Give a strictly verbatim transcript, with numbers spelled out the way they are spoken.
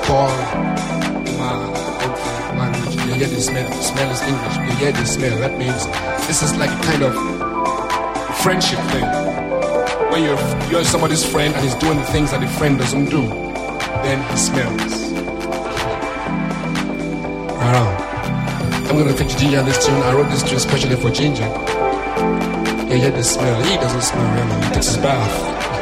call my man. You hear the smell. The smell is English. You hear the smell. That means this is like a kind of friendship thing. When you're you're somebody's friend and he's doing things that the friend doesn't do, then he smells. Wow. I'm gonna feature Ginger on this tune. I wrote this tune especially for Ginger. You hear the smell. He doesn't smell, man. He takes his bath.